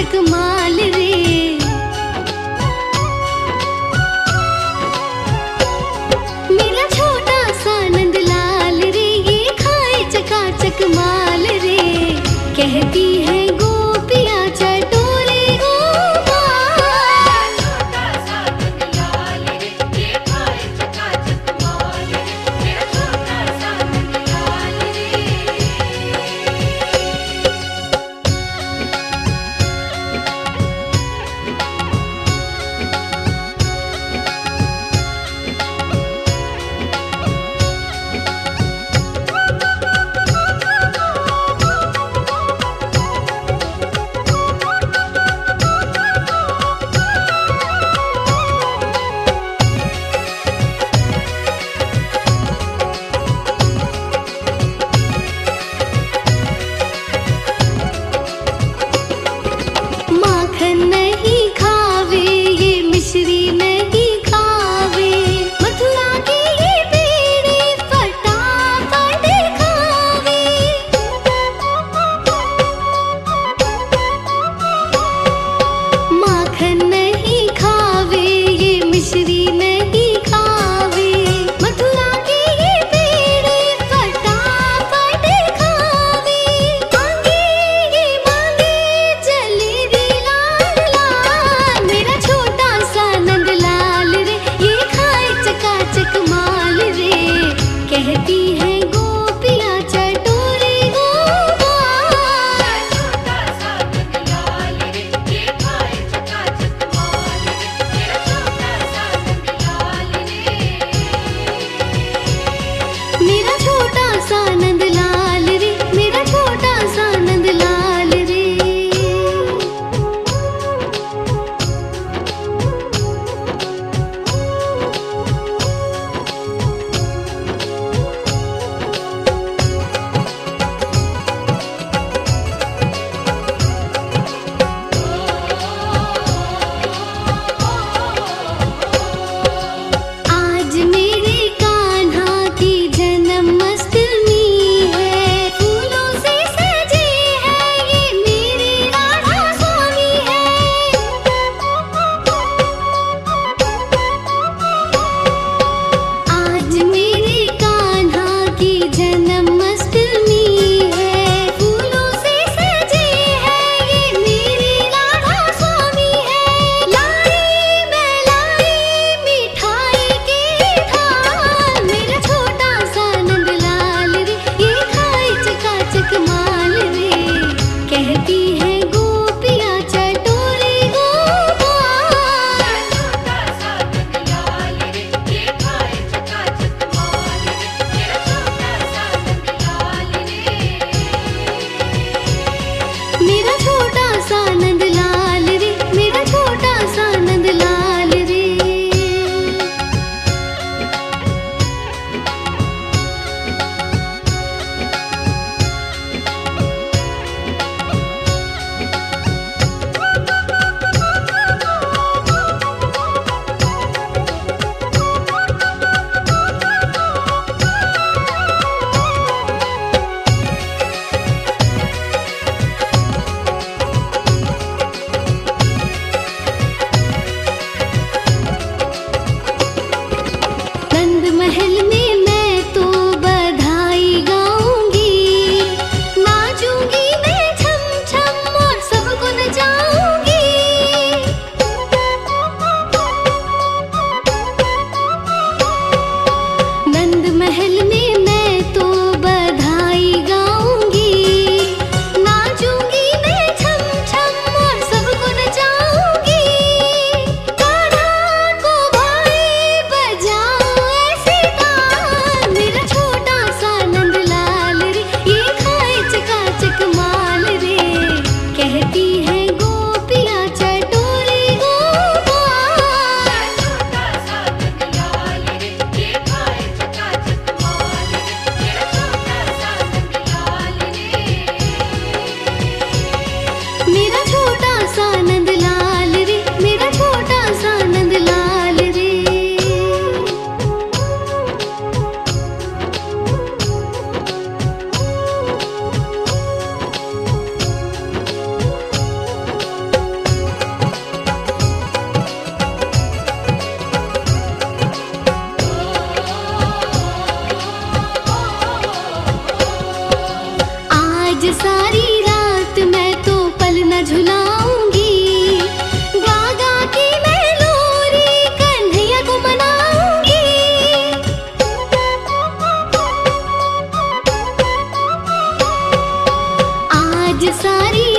चकाचक माल रे। मेरा छोटा सा नंदलाल रे, ये खाए चकाचक माल रे। कहती है गोपियाँ चटोरे गोपाल। छोटा सा नंदलाल रे, ये खाए चकाचक माल रे। मेरा छोटा सा नंदलाल रे। माखन नहीं खावे ये, मिश्री नहीं खावे, मथुरा के ये पेड़े फटाफट खावे। माखन नहीं खावे ये, मिश्री नहीं खावे, मथुरा के ये पेड़े फटाफट खावे। मांगे ये मांगे जलेबी लाल लाल। मेरा छोटा सा नंदलाल रे, ये खाए चकाचक माल रे। कहती है गोपियाँ चटोरे गोपाल। छोटा सा नंदलाल रे, ये खाए चकाचक माल रे। मेरा छोटा सा नंदलाल रे। मेरा छोटा सा नंदलाल रे, मेरा छोटा सा नंदलाल रे। आज सारी